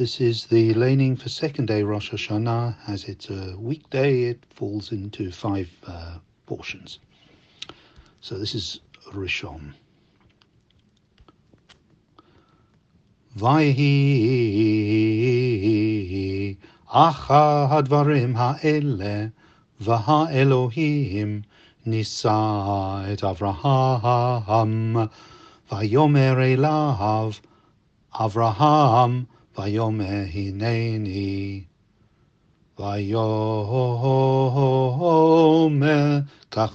This is the laning for second day Rosh Hashanah. As it's a weekday, it falls into 5 portions. So this is Rishon. Vayhi acha hadvarim ha'ele v'ha'elohim nisa et Avraham vayomer elav Avraham vayomer hineni vayomer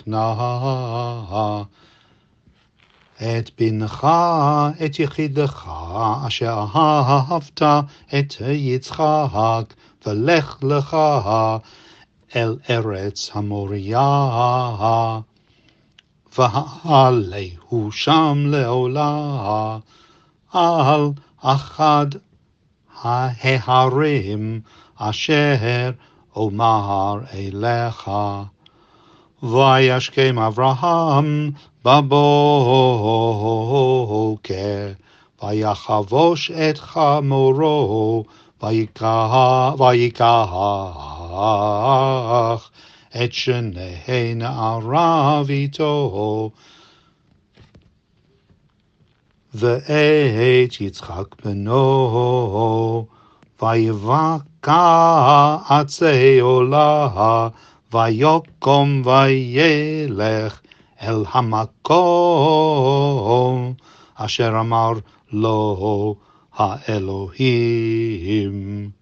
kach את בנך, את יחידך, אשר אהבת את יצחק, ולך לך אל ארץ המוריה, ועלהו שם לעולה, על אחד ההרים אשר אומר אליך. וישכם אברהם בבוקר, ויחבוש את חמורו, ויקח את שני נעריו איתו, ואת יצחק בנו, ויבקע עצי עולה, ויקום וילך אל המקום אשר אמר לו האלוהים.